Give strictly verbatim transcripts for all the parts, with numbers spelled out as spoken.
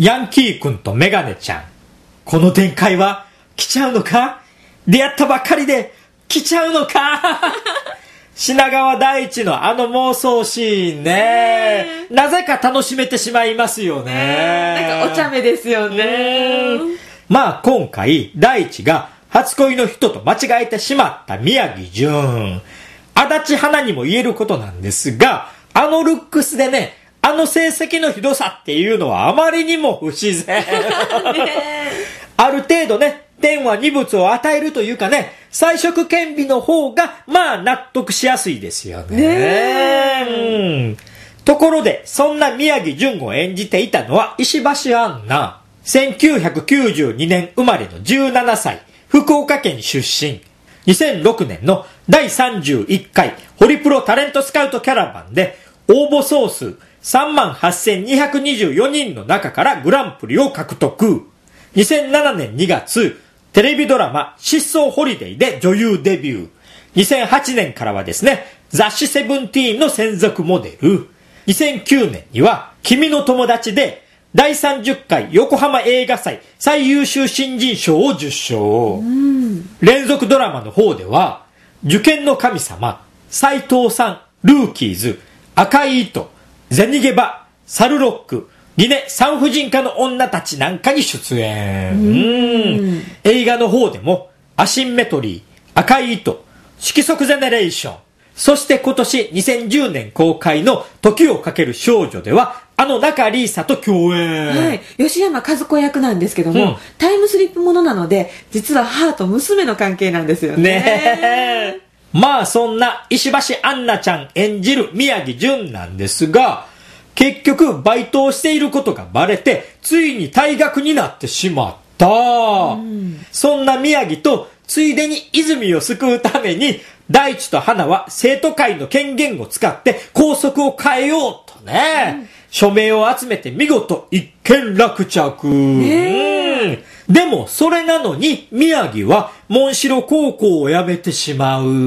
ヤンキー君とメガネちゃん。この展開は来ちゃうのか？出会ったばっかりで来ちゃうのか？品川大地のあの妄想シーンね、なぜか楽しめてしまいますよね。 なんかお茶目ですよね。 まあ今回大地が初恋の人と間違えてしまった宮城純、足立花にも言えることなんですが、あのルックスでね、あの成績のひどさっていうのはあまりにも不自然。ある程度ね、天は二物を与えるというかね、才色兼備の方がまあ納得しやすいですよね。ねうん、ところでそんな宮城純を演じていたのは石橋杏奈。せんきゅうひゃくきゅうじゅうにねん生まれのじゅうななさい、福岡県出身。にせんろくねんのだいさんじゅういっかいホリプロタレントスカウトキャラバンで応募総数さんまんはっせんにひゃくにじゅうよにんの中からグランプリを獲得。にせんななねんにがつ、テレビドラマ失踪ホリデーで女優デビュー。にせんはちねんからはですね、雑誌セブンティーンの専属モデル。にせんきゅうねんには君の友達でだいさんじゅっかい横浜映画祭最優秀新人賞を受賞。連続ドラマの方では受験の神様、斉藤さん、ルーキーズ、赤い糸、銭ゲバ、サルロック、リネ産婦人科の女たちなんかに出演。うん映画の方でもアシンメトリー、赤い糸、色即ゼネレーション、そして今年にせんじゅうねん公開の時をかける少女ではあの中里依紗と共演。 はい、吉山和子役なんですけども、うん、タイムスリップものなので実は母と娘の関係なんですよね。 ねえまあそんな石橋杏奈ちゃん演じる宮城純なんですが、結局バイトをしていることがバレてついに退学になってしまった、うん、そんな宮城とついでに泉を救うために大地と花は生徒会の権限を使って校則を変えようとね、うん、署名を集めて見事一件落着、ね、うん、でもそれなのに宮城は紋代高校を辞めてしまう、うん、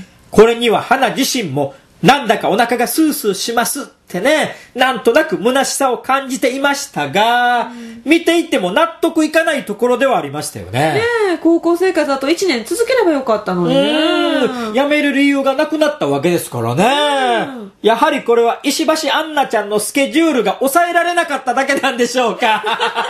これには花自身もなんだかお腹がスースーしますってね、なんとなく虚しさを感じていましたが、うん、見ていても納得いかないところではありましたよね。 ねえ、高校生活だといちねん続ければよかったのにね。 うん、辞める理由がなくなったわけですからね。うん、やはりこれは石橋杏奈ちゃんのスケジュールが抑えられなかっただけなんでしょうか。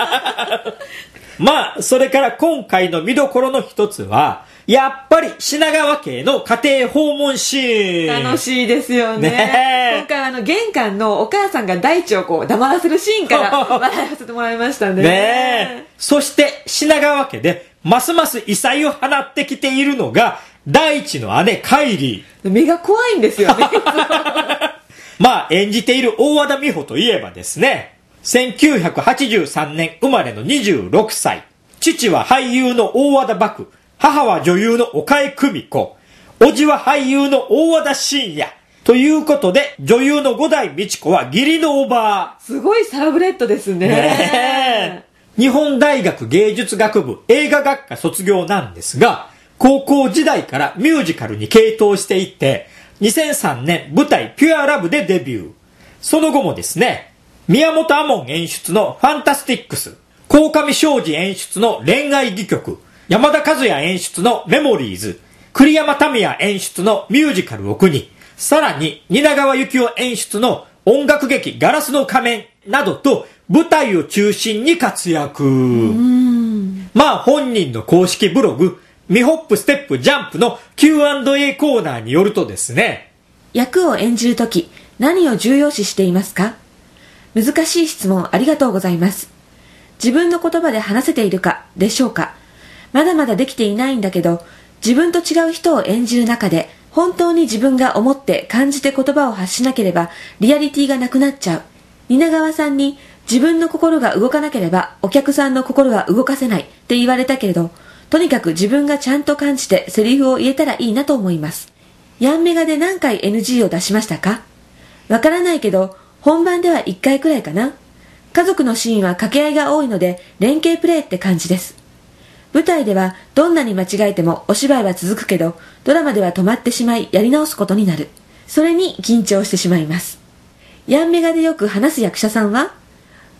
まあ、それから今回の見どころの一つは、やっぱり品川家の家庭訪問シーン。 楽しいですよ ね, ね今回あの玄関のお母さんが大地をこう黙らせるシーンから笑わせてもらいました ね, ねそして品川家でますます異彩を放ってきているのが大地の姉カイリー。目が怖いんですよね。 まあ演じている大和田美穂といえばですね、せんきゅうひゃくはちじゅうさんねん生まれのにじゅうろくさい、父は俳優の大和田獏、母は女優の岡江久美子、叔父は俳優の大和田伸也。ということで、女優の五代美智子は義理のおばあ。 すごいサラブレッドです ね, ね日本大学芸術学部映画学科卒業なんですが、高校時代からミュージカルに傾倒していって、にせんさんねん舞台ピュアラブでデビュー。その後もですね、宮本亞門演出のファンタスティックス、鴻上尚史演出の恋愛戯曲、山田和也演出のメモリーズ、栗山民也演出のミュージカルお国、さらに蜷川幸雄演出の音楽劇ガラスの仮面などと舞台を中心に活躍。まあ本人の公式ブログ、ミホップステップジャンプの キューアンドエー コーナーによるとですね、 役を演じるとき何を重要視していますか？難しい質問ありがとうございます。自分の言葉で話せているかでしょうか？まだまだできていないんだけど、自分と違う人を演じる中で本当に自分が思って感じて言葉を発しなければリアリティがなくなっちゃう。蜷川さんに自分の心が動かなければお客さんの心は動かせないって言われたけれど、とにかく自分がちゃんと感じてセリフを言えたらいいなと思います。ヤンメガで何回 エヌジー を出しましたか？わからないけど本番ではいっかいくらいかな。家族のシーンは掛け合いが多いので連携プレーって感じです。舞台ではどんなに間違えてもお芝居は続くけど、ドラマでは止まってしまいやり直すことになる。それに緊張してしまいます。ヤンメガでよく話す役者さんは？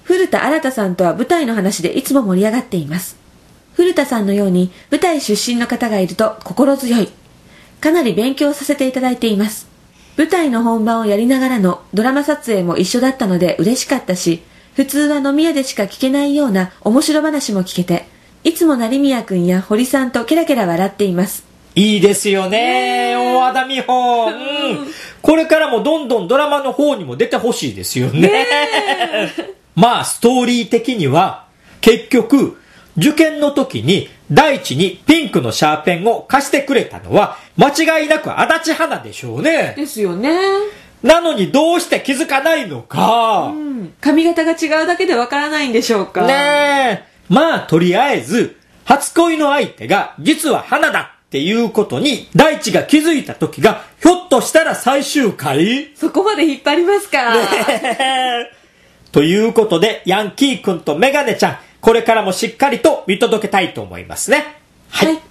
古田新太さんとは舞台の話でいつも盛り上がっています。古田さんのように舞台出身の方がいると心強い。かなり勉強させていただいています。舞台の本番をやりながらのドラマ撮影も一緒だったので嬉しかったし、普通は飲み屋でしか聞けないような面白話も聞けて、いつも成宮くんや堀さんとケラケラ笑っています。 いいですよね、大和田美穂、うん、これからもどんどんドラマの方にも出てほしいですよね。ねまあストーリー的には結局受験の時に大地にピンクのシャーペンを貸してくれたのは間違いなく足立花でしょうね。 ですよね。 なのにどうして気づかないのか、 うん、髪型が違うだけでわからないんでしょうかね。えまあとりあえず初恋の相手が実は花だっていうことに大地が気づいた時がひょっとしたら最終回。 そこまで引っ張りますか、 ね、ということでヤンキーくんとメガネちゃん、これからもしっかりと見届けたいと思いますね。 はい、はい。